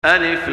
ألف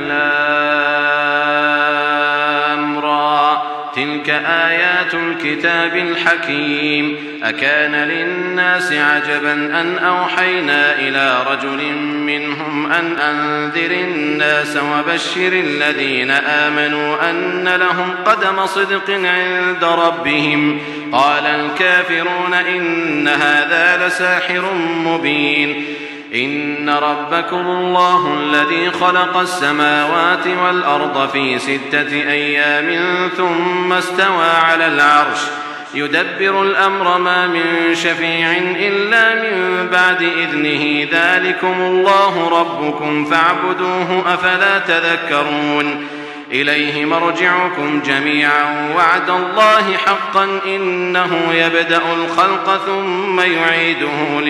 لام را تلك آيات الكتاب الحكيم أكان للناس عجبا أن أوحينا إلى رجل منهم أن أنذر الناس وبشر الذين آمنوا أن لهم قدم صدق عند ربهم قال الكافرون إن هذا لساحر مبين إن ربكم الله الذي خلق السماوات والأرض في 6 أيام ثم استوى على العرش يدبر الأمر ما من شفيع إلا من بعد إذنه ذلكم الله ربكم فاعبدوه أفلا تذكرون إليه مرجعكم جميعا وعد الله حقا إنه يبدأ الخلق ثم يعيده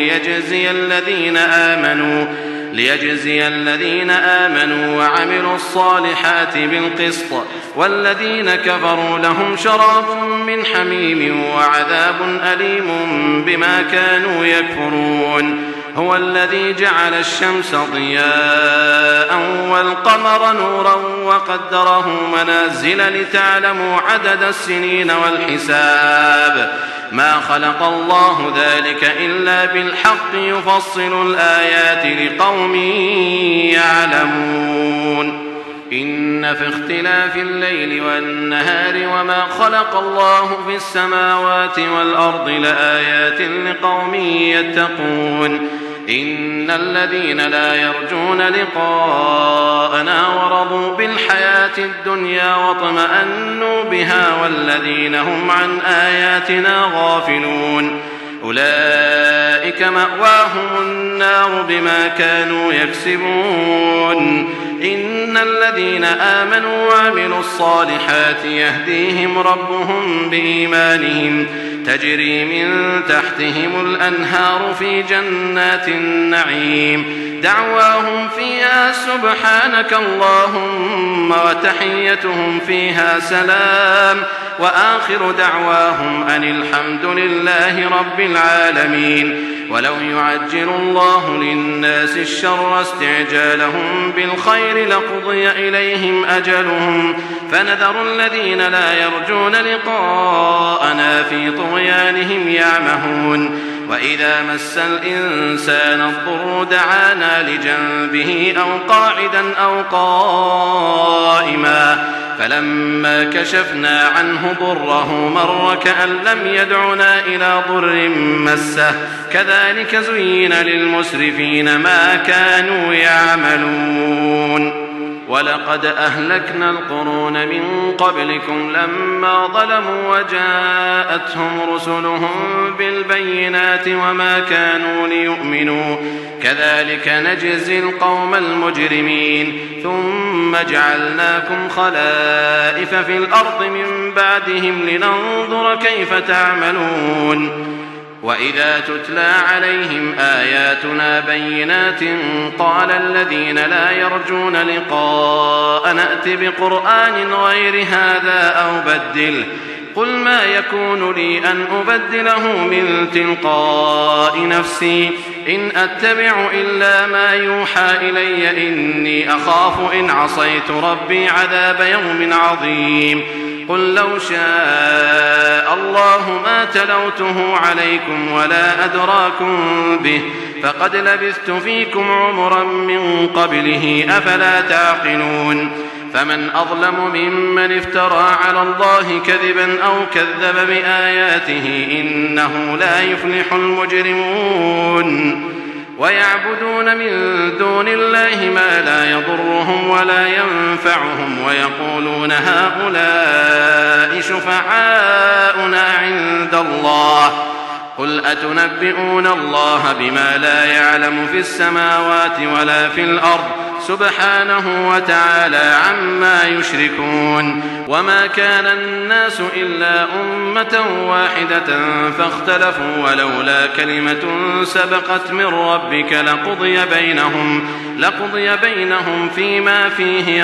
ليجزي الذين آمنوا وعملوا الصالحات بالقسط والذين كفروا لهم شراب من حميم وعذاب أليم بما كانوا يكفرون هو الذي جعل الشمس ضياء والقمر نورا وقدره منازل لتعلموا عدد السنين والحساب ما خلق الله ذلك إلا بالحق يفصل الآيات لقوم يعلمون إن في اختلاف الليل والنهار وما خلق الله في السماوات والأرض لآيات لقوم يتقون إن الذين لا يرجون لقاءنا ورضوا بالحياة الدنيا واطمأنوا بها والذين هم عن آياتنا غافلون أولئك مأواهم النار بما كانوا يكسبون إن الذين آمنوا وعملوا الصالحات يهديهم ربهم بإيمانهم تجري من تحتهم الأنهار في جنات النعيم دعواهم فيها سبحانك اللهم وتحيتهم فيها سلام وآخر دعواهم أن الحمد لله رب العالمين ولو يعجل الله للناس الشر استعجالهم بالخير لقضي إليهم أجلهم فنذر الذين لا يرجون لقاءنا في طغيانهم يعمهون وإذا مس الإنسان الضر دعانا لجنبه أو قاعدا أو قائما فلما كشفنا عنه ضره مر كأن لم يدعنا إلى ضر مسه كذلك زين للمسرفين ما كانوا يعملون ولقد أهلكنا القرون من قبلكم لما ظلموا وجاءتهم رسلهم بالبينات وما كانوا ليؤمنوا كذلك نجزي القوم المجرمين ثم جعلناكم خلائف في الأرض من بعدهم لننظر كيف تعملون وإذا تتلى عليهم آياتنا بينات قال الذين لا يرجون لقاء نأت بقرآن غير هذا أو بدله قل ما يكون لي أن أبدله من تلقاء نفسي إن أتبع إلا ما يوحى إلي إني أخاف إن عصيت ربي عذاب يوم عظيم قل لو شاء الله ما تلوته عليكم ولا أدراكم به فقد لبثت فيكم عمرا من قبله أفلا تعقلون فمن أظلم ممن افترى على الله كذبا أو كذب بآياته إنه لا يفلح المجرمون ويعبدون من دون الله ما لا يضرهم ولا ينفعهم ويقولون هؤلاء شفعاؤنا عند الله قل أتنبئون الله بما لا يعلم في السماوات ولا في الأرض سبحانه وتعالى عما يشركون وما كان الناس إلا أمة واحدة فاختلفوا ولولا كلمة سبقت من ربك لقضي بينهم فيما فيه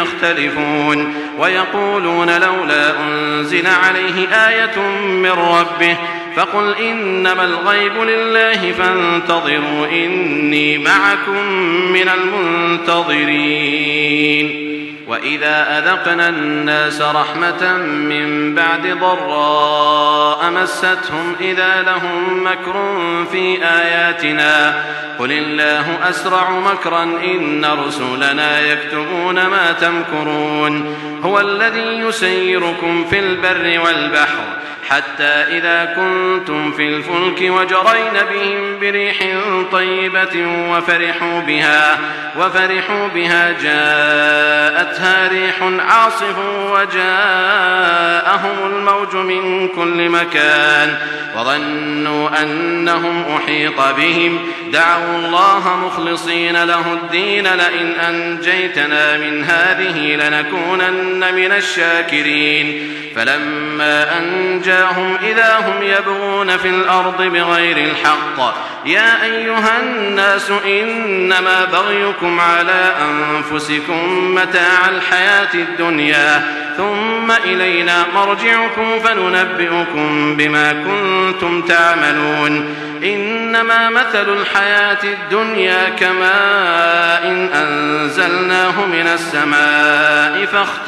يختلفون ويقولون لولا أنزل عليه آية من ربه فقل إنما الغيب لله فانتظروا إني معكم من المنتظرين. وإذا أذقنا الناس رحمة من بعد ضراء مستهم إذا لهم مكر في آياتنا قل الله أسرع مكرا إن رسلنا يكتبون ما تمكرون. هو الذي يسيركم في البر والبحر حتى إذا كنتم في الفلك وجرين بهم بريح طيبة وفرحوا بها جاءتها ريح عاصف وجاءهم الموج من كل مكان وظنوا أنهم أحيط بهم دعوا الله مخلصين له الدين لئن أنجيتنا من هذه لنكونن من الشاكرين. فلما أنجاهم إذا هم يبغون في الأرض بغير الحق يا أيها الناس إنما بغيكم على أنفسكم متاع الحياة الدنيا ثم إلينا مرجعكم فننبئكم بما كنتم تعملون. إنما مثل الحياة الدنيا كماء أنزلناه من السماء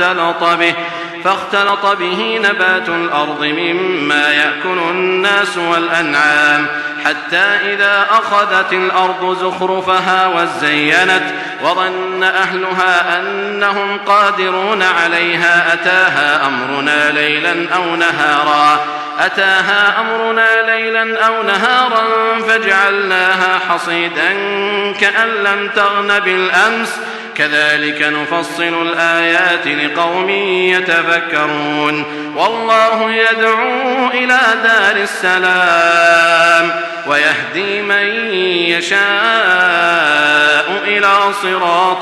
فاختلط به نبات الأرض مما يأكل الناس والأنعام حتى إذا أخذت الأرض زخرفها وزينت وظن أهلها أنهم قادرون عليها أتاها أمرنا ليلا أو نهارا فجعلناها حصيدا كأن لم تغن بالأمس كذلك نفصل الآيات لقوم يتفكرون. والله يدعو إلى دار السلام ويهدي من يشاء إلى صراط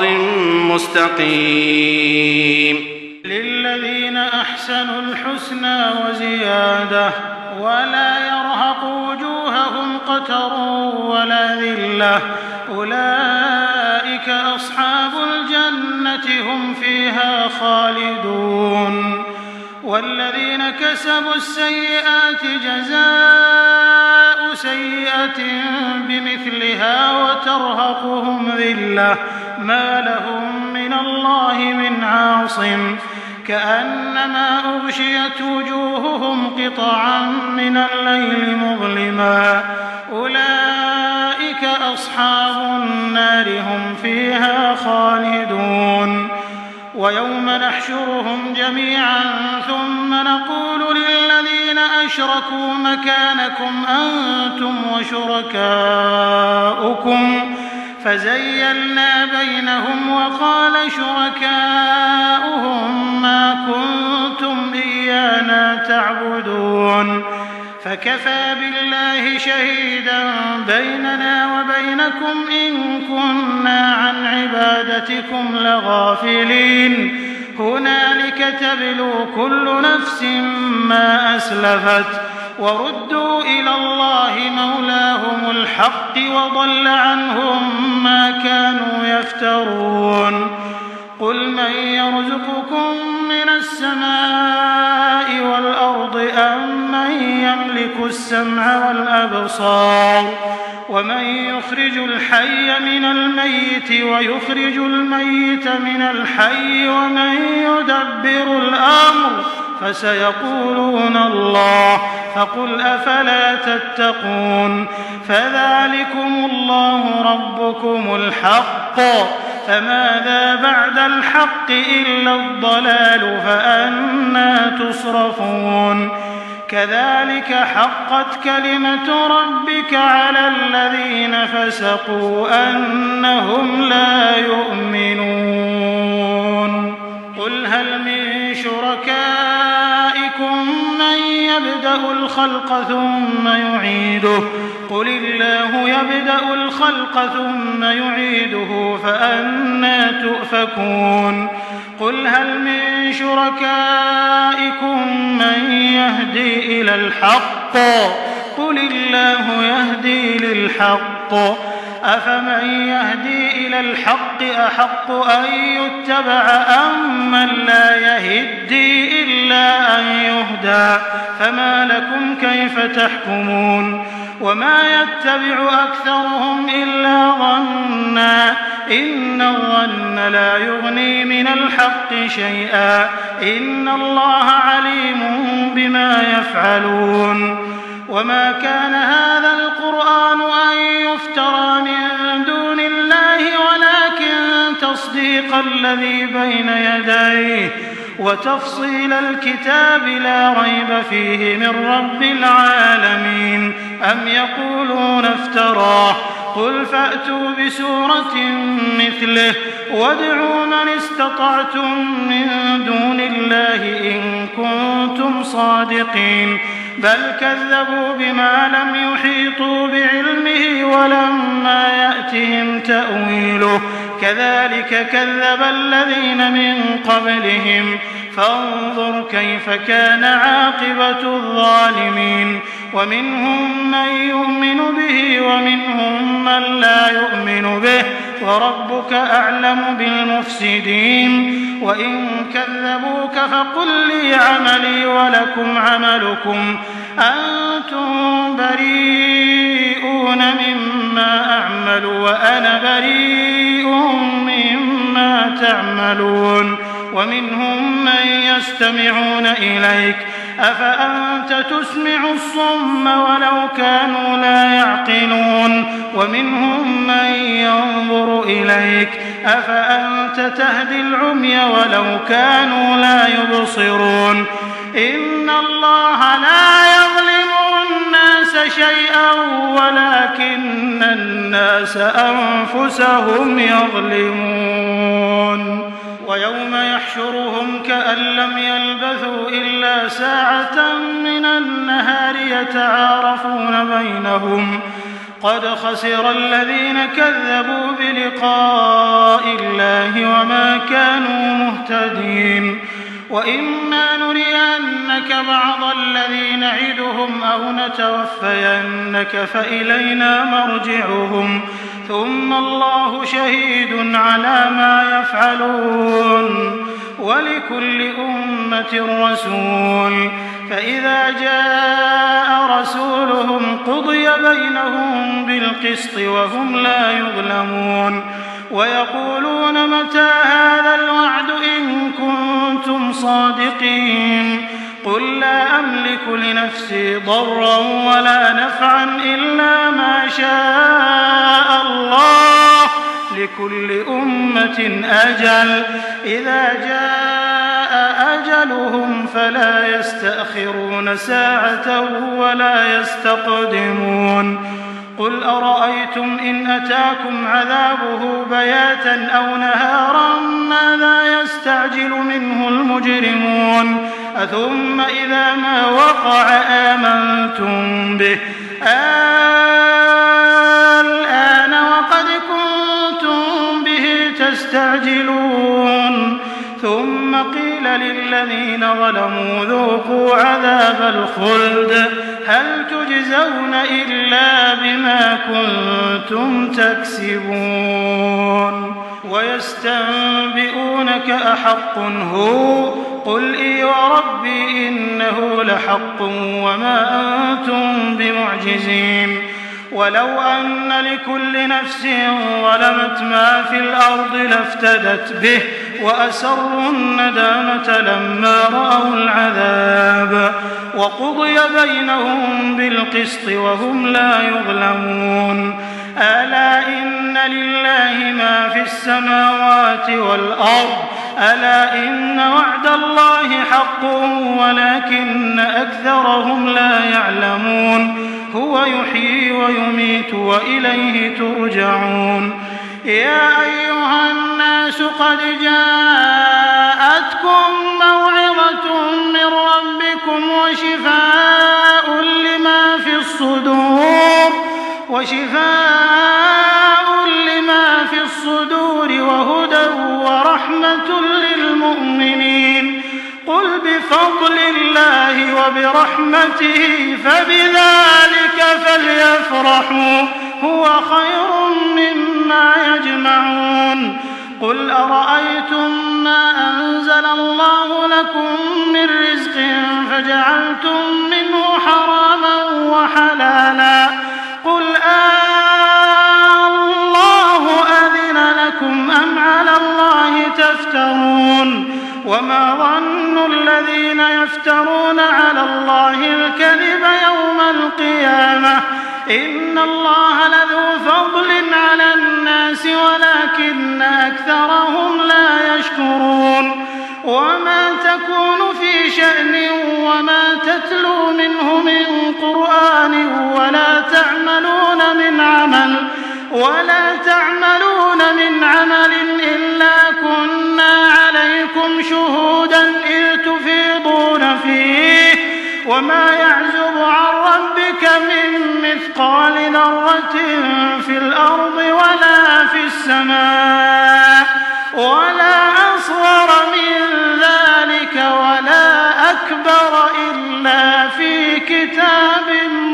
مستقيم. للذين أحسنوا الحسنى وزيادة ولا يرهق وجوههم قتر ولا ذلة أولئك أصحاب الجنة هم فيها خالدون. والذين كسبوا السيئات جزاء سيئة بمثلها وترهقهم ذلة ما لهم من الله من عاصم كأنما أغشيت وجوههم قطعا من الليل مظلما أولئك أصحاب النار هم فيها خالدون. ويوم نحشرهم جميعا ثم نقول للذين أشركوا مكانكم أنتم وشركاؤكم فزيلنا بينهم وقال شركاؤهم ما كنتم إيانا تعبدون فكفى بالله شهيدا بيننا وبينكم إن كنا عن عبادتكم لغافلين. هنالك تبلو كل نفس ما أسلفت وردوا إلى الله مولاهم الحق وضل عنهم ما كانوا يفترون. قل من يرزقكم من السماء والأرض أم من يملك السمع والأبصار ومن يخرج الحي من الميت ويخرج الميت من الحي ومن يدبر الأمر فسيقولون الله فقل أفلا تتقون. فذلكم الله ربكم الحق فماذا بعد الحق إلا الضلال فأنى تصرفون. كذلك حقت كلمة ربك على الذين فسقوا أنهم لا يؤمنون. قل هل من شركائكم من يبدأ الخلق ثم يعيده قل الله يبدأ الخلق ثم يعيده فأنى تؤفكون. قل هل من شركائكم من يهدي إلى الحق قل الله يهدي للحق أفمن يهدي إلى الحق أحق أن يتبع أم من لا يهدي إلا أن يهدى شهيدا فما لكم كيف تحكمون وما يتبع أكثرهم إلا ظنا إن الظن لا يغني من الحق شيئا إن الله عليم بما يفعلون وما كان هذا القرآن أن يفترى من دون الله ولكن تصديق الذي بين يديه وتفصيل الكتاب لا ريب فيه من رب العالمين أم يقولون افتراه قل فأتوا بسورة مثله وادعوا من استطعتم من دون الله إن كنتم صادقين بل كذبوا بما لم يحيطوا بعلمه ولما يأتهم تأويله كذلك كذب الذين من قبلهم فانظر كيف كان عاقبة الظالمين ومنهم من يؤمن به ومنهم من لا يؤمن به وربك أعلم بالمفسدين وإن كذبوك فقل لي عملي ولكم عملكم أنتم بريئون مما أعمل وأنا بريء مما تعملون ومنهم من يستمعون إليك أفأنت تسمع الصم ولو كانوا لا يعقلون ومنهم من ينظر إليك أفأنت تهدي العمي ولو كانوا لا يبصرون إن الله لا يظلم الناس شيئا ولكن الناس أنفسهم يظلمون ويوم يحشرهم كأن لم يلبثوا إلا ساعة من النهار يتعارفون بينهم قد خسر الذين كذبوا بلقاء الله وما كانوا مهتدين وإما نرينك بعض الذي نعدهم أو نتوفينك فإلينا مرجعهم ثم الله شهيد على ما يفعلون ولكل أمة رسول فإذا جاء رسولهم قضي بينهم بالقسط وهم لا يظلمون ويقولون متى هذا الوعد إن كنتم صادقين قل لا أملك لنفسي ضرا ولا نفعا إلا ما شاء الله لكل أمة أجل إذا جاء أجلهم فلا يستأخرون ساعة ولا يستقدمون قل أرأيتم إن أتاكم عذابه بياتا أو نهارا ماذا يستعجل منه المجرمون أثم إذا ما وقع آمنتم به الآن وقد كنتم به تستعجلون ثم قيل للذين ظلموا ذوقوا عذاب الخلد هل تجزون إلا بما كنتم تكسبون ويستنبئونك أحق هو قل إي وربي إنه لحق وما أنتم بمعجزين ولو أن لكل نفس ظلمت ما في الأرض لافتدت به وأسروا الندامة لما رأوا العذاب وقضي بينهم بالقسط وهم لا يظلمون ألا إن لله ما في السماوات والأرض ألا إن وعد الله حق ولكن أكثرهم لا يعلمون هو يحيي ويميت وإليه ترجعون يا أيها الناس قد جاءتكم موعظة من ربكم وشفاء لما في الصدور وهدى ورحمة للمؤمنين قل بفضل الله وبرحمته فبذلك فليفرحوا هو خير مما يجمعون قل أرأيتم ما أنزل الله لكم من رزق فجعلتم منه حراما وحلالا قل الله أذن لكم أم على الله تفترون وما ظن الذين يفترون على الله الكذب يوم القيامة إن الله لذو فضل على الناس ولكن أكثرهم لا يشكرون وما تكون في شأن وما تتلو منه من قرآن ولا تعملون من عمل إلا كنا عليكم شهودا إذ تفيضون فيه وما يعزب عن ربك من مثقال ذرة في الأرض ولا في السماء ولا أصغر من ذلك ولا أكبر إلا في كتاب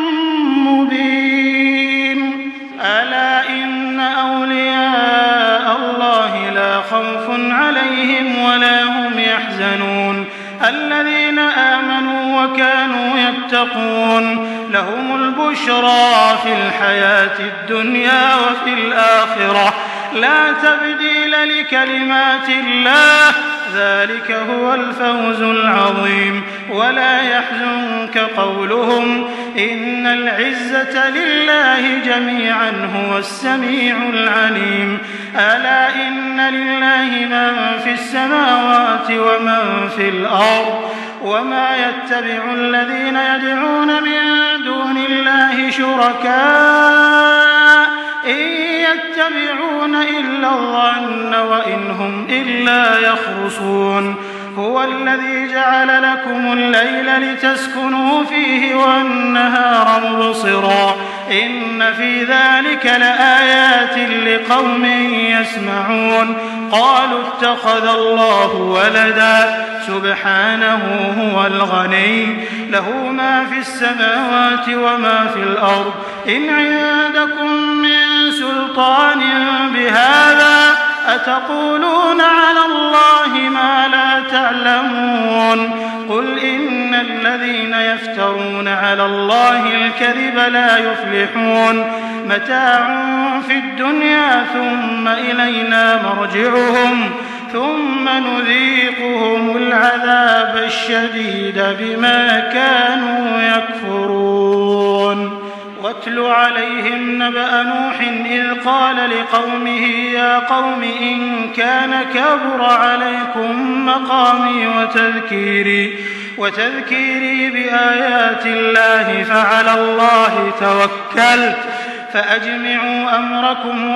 مبين ألا إن أولياء الله لا خوف عليهم ولا هم يحزنون الذين آمنوا وكانوا يتقون لهم البشرى في الحياة الدنيا وفي الآخرة لا تبديل لكلمات الله ذلك هو الفوز العظيم ولا يحزنك قولهم إن العزة لله جميعا هو السميع العليم ألا إن لله من في السماوات ومن في الأرض وما يتبع الذين يدعون من دون الله شركاء إن يتبعون إلا الظن وإن هم إلا يخرصون هو الذي جعل لكم الليل لتسكنوا فيه والنهار مبصرا إن في ذلك لآيات لقوم يسمعون قالوا اتخذ الله ولدا سبحانه هو الغني له ما في السماوات وما في الأرض إن عندكم من سلطان بهذا أتقولون على الله ما لا تعلمون قل إن الذين يفترون على الله الكذب لا يفلحون متاع في الدنيا ثم إلينا مرجعهم ثم نذيقهم العذاب الشديد بما كانوا يكفرون واتل عليهم نبأ نوح إذ قال لقومه يا قوم إن كان كبر عليكم مقامي وتذكيري بآيات الله فعلى الله توكلت فأجمعوا أمركم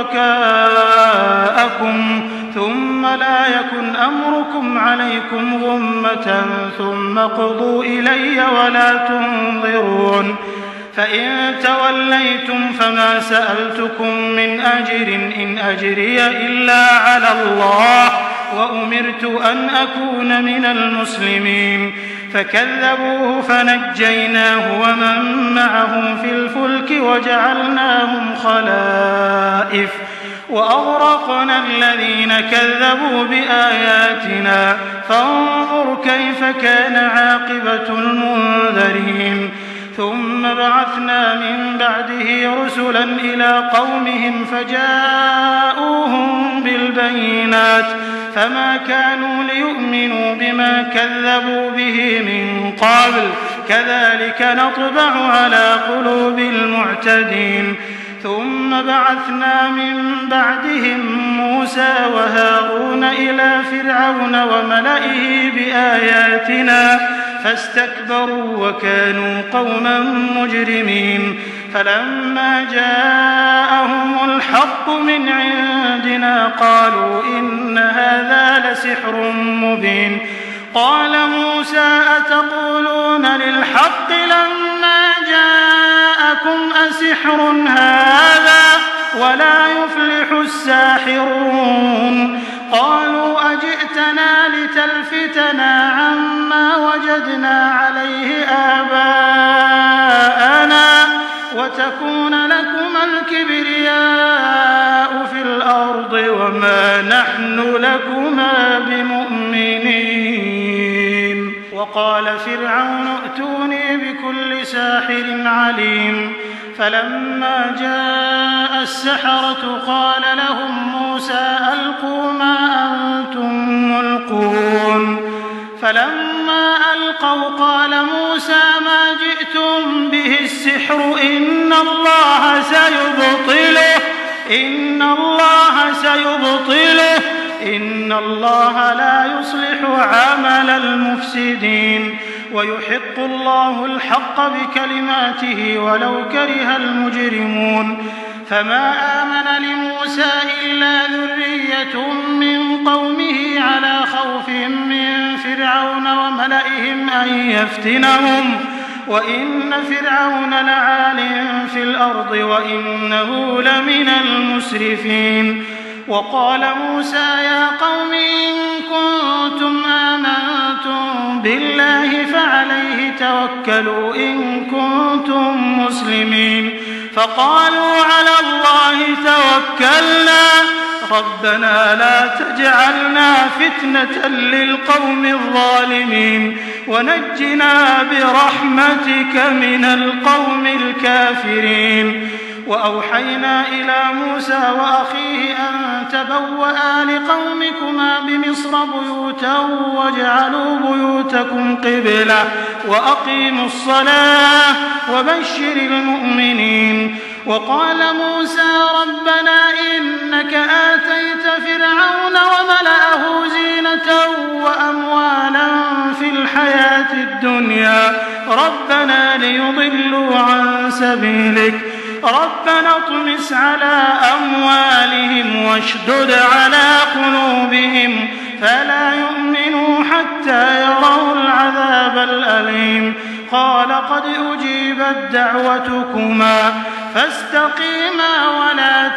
وشركاءكم ثم لا يكن أمركم عليكم غمة ثم قضوا إلي ولا تنظرون فإن توليتم فما سألتكم من أجر إن أجري إلا على الله وأمرت أن أكون من المسلمين فكذبوه فنجيناه ومن معه في الفلك وجعلناهم خلائف وأغرقنا الذين كذبوا بآياتنا فانظر كيف كان عاقبة المنذرين ثم بعثنا من بعده رسلا إلى قومهم فجاءوهم بالبينات فما كانوا ليؤمنوا بما كذبوا به من قبل كذلك نطبع على قلوب المعتدين ثم بعثنا من بعدهم موسى وهارون إلى فرعون وملئه بآياتنا فاستكبروا وكانوا قوما مجرمين فلما جاءهم الحق من عندنا قالوا إن هذا لسحر مبين قال موسى أتقولون للحق لما جاءكم أسحر هذا ولا يفلح الساحرون قالوا أجئتنا لتلفتنا عما وجدنا عليه آباءنا وتكون لكما الكبرياء في الأرض وما نحن لكما بمؤمنين قال فرعون ائتوني بكل ساحر عليم فلما جاء السحرة قال لهم موسى ألقوا ما أنتم ملقون فلما ألقوا قال موسى ما جئتم به السحر إن الله لا يصلح عمل المفسدين ويحق الله الحق بكلماته ولو كره المجرمون فما آمن لموسى إلا ذرية من قومه على خوف من فرعون وملئهم أن يفتنهم وإن فرعون لعال في الأرض وإنه لمن المسرفين وقال موسى يا قوم إن كنتم آمنتم بالله فعليه توكلوا إن كنتم مسلمين فقالوا على الله توكلنا ربنا لا تجعلنا فتنة للقوم الظالمين ونجنا برحمتك من القوم الكافرين وأوحينا إلى موسى وأخيه أن تبوأ لقومكما بمصر بيوتا واجعلوا بيوتكم قبلة وأقيموا الصلاة وبشر المؤمنين وقال موسى ربنا إنك آتيت فرعون وملأه زينة وأموالا في الحياة الدنيا ربنا ليضلوا عن سبيلك ربنا اطمس على أموالهم واشدد على قلوبهم فلا يؤمنوا حتى يروا العذاب الأليم قال قد أجيبت دعوتكما فاستقيما ولا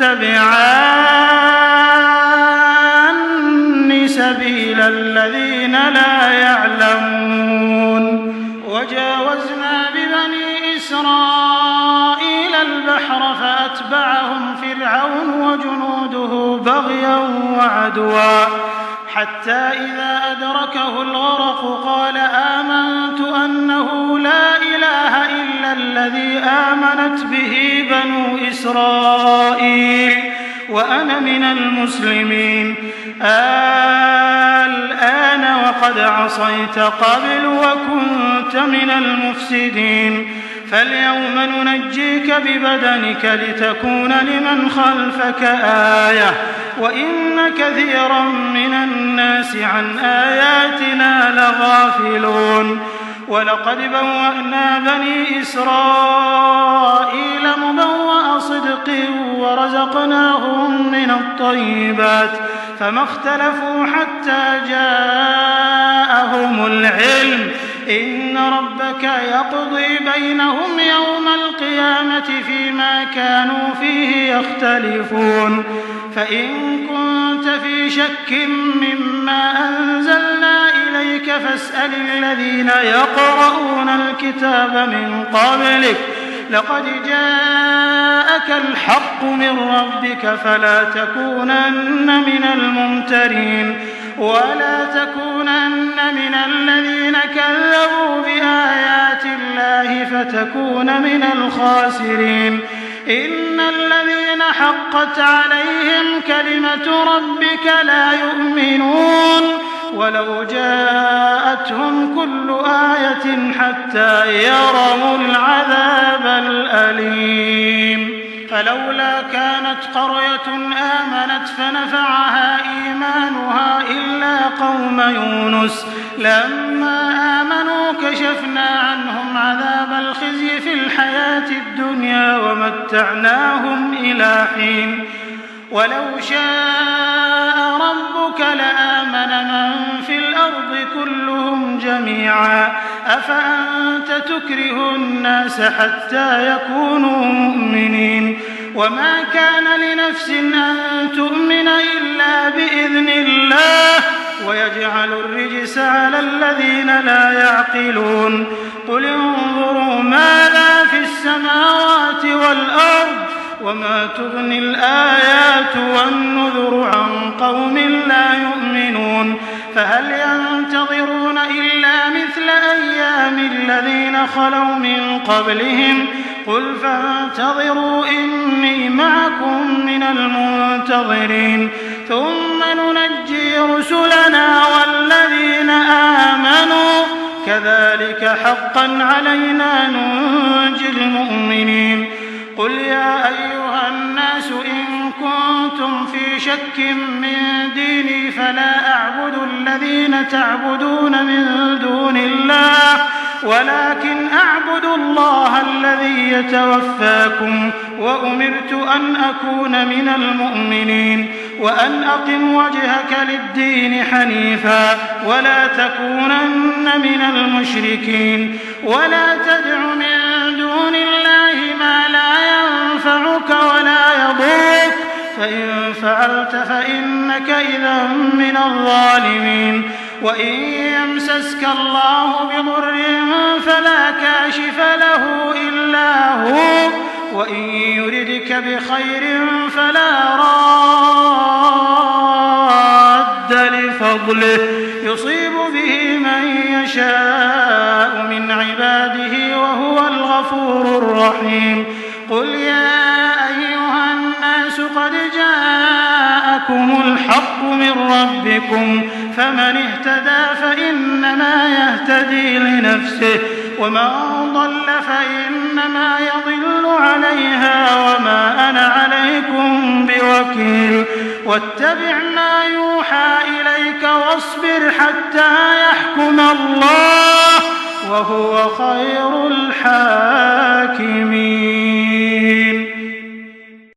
تتبعان سبيل الذين لا يعلمون وجاوزنا ببني إسرائيل البحر فأتبعهم فرعون وجنوده بغيا وعدوا حتى إذا أدركه الغرق قال آمنت أنه لا إله إلا الذي آمنت به بنو إسرائيل وأنا من المسلمين الآن وقد عصيت قبل وكنت من المفسدين فاليوم ننجيك ببدنك لتكون لمن خلفك آية وإن كثيرا من الناس عن آياتنا لغافلون ولقد بوأنا بني إسرائيل مبوأ صدق ورزقناهم من الطيبات فما اختلفوا حتى جاءهم العلم إن ربك يقضي بينهم يوم القيامة فيما كانوا فيه يختلفون فإن كنت في شك مما أنزلنا إليك فاسأل الذين يقرؤون الكتاب من قبلك لقد جاءك الحق من ربك فلا تكونن من الممترين ولا تكونن من الذين كذبوا بآيات الله فتكون من الخاسرين إن الذين حقت عليهم كلمة ربك لا يؤمنون ولو جاءتهم كل آية حتى يروا العذاب الأليم فلولا كانت قرية آمنت فنفعها إيمانها إلا قوم يونس لما آمنوا كشفنا عنهم عذاب الخزي في الحياة الدنيا ومتعناهم إلى حين ولو شاء ربك لآمن من في الأرض كلهم جميعا أفأنت تكره الناس حتى يكونوا مؤمنين وما كان لنفس أن تؤمن إلا بإذن الله ويجعل الرجس على الذين لا يعقلون قل انظروا ماذا في السماوات والأرض وما تغني الآيات والنذر عن قوم لا يؤمنون فهل ينتظرون إلا مثل أيام الذين خلوا من قبلهم قل فانتظروا إني معكم من المنتظرين ثم ننجي رسلنا والذين آمنوا كذلك حقا علينا ننجي المؤمنين قل يا أيها الناس إن كنتم في شك من ديني فلا أعبد الذين تعبدون من دون الله ولكن أعبد الله الذي يتوفاكم وأمرت أن أكون من المؤمنين وأن أقم وجهك للدين حنيفا ولا تكونن من المشركين ولا تدع من دون الله ما لا ينفعك ولا يضرك فإن فعلت فإنك إذا من الظالمين وإن يمسسك الله بضر فلا كاشف له إلا هو وإن يردك بخير فلا راد لفضله يصيب به من يشاء من عباده وهو الغفور الرحيم قل يا أيها الناس قد جاءكم الحق من ربكم فمن اهتدى فإنما يهتدي لنفسه ومن ضل فإنما يضل عليها وما أنا عليكم بوكيل واتبع ما يوحى إليك واصبر حتى يحكم الله وهو خير الحاكمين.